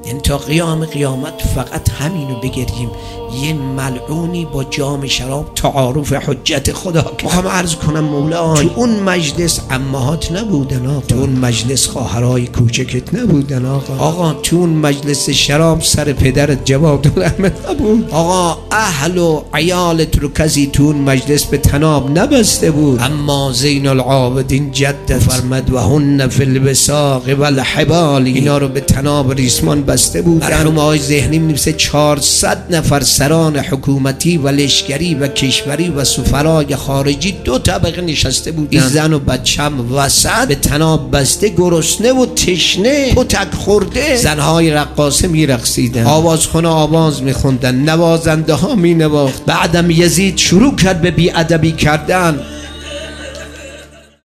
یعنی تا قیام قیامت فقط همینو بگریم، یه ملعونی با جام شراب تعارف حجت خدا. میخوام عرض کنم مولا، تو اون مجلس عمهات نبودن آقا، تو اون مجلس خواهرای کوچکت نبودن آقا، تو اون مجلس شراب سر پدرت جوادالرحمن نبود آقا، اهل و عیالت رو کسی تو اون مجلس به تناب نبسته بود. اما زین العابدین جدت فرمد و هن فی الوثاق والحبال، اینا رو به تناب ریسمان بسته بود. مرحوم آقای ذهنی می‌نویسه 400 نفر سران حکومتی و لشکری و کشوری و سفرای خارجی 2 طبقه نشسته بودن، زن و بچم وسط به تناب بسته، گرسنه و تشنه، پتک خورده. زنهای رقاصه میرقصیدن، آوازخونه آواز میخوندن، نوازنده ها مینواخت. بعدم یزید شروع کرد به بی‌ادبی کردن.